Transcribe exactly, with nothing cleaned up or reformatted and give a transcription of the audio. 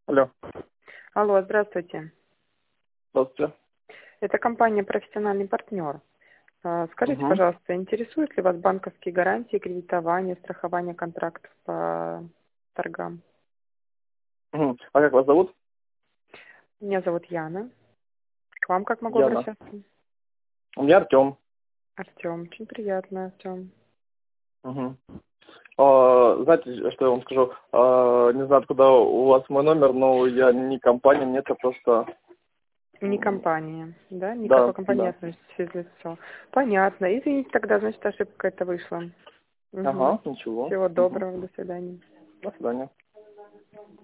Алло, Алло, здравствуйте. здравствуйте. Это компания «Профессиональный партнер». А, Скажите, Угу. пожалуйста, интересуют ли вас банковские гарантии, кредитование, страхование контрактов по торгам? Угу. А как вас зовут? Меня зовут Яна. К вам как могу Яна. обращаться? У меня Артем. Артем. Очень приятно, Артем. Угу. А, знаете, что я вам скажу? А, не знаю, откуда у вас мой номер, но я не компания, мне это просто... Не м, компания, да? Да, Никакой компании не да. относится физлицо. Понятно. Извините, тогда, значит, ошибка какая-то вышла. Угу. Ага, ничего. Всего Угу. доброго, до свидания. До свидания.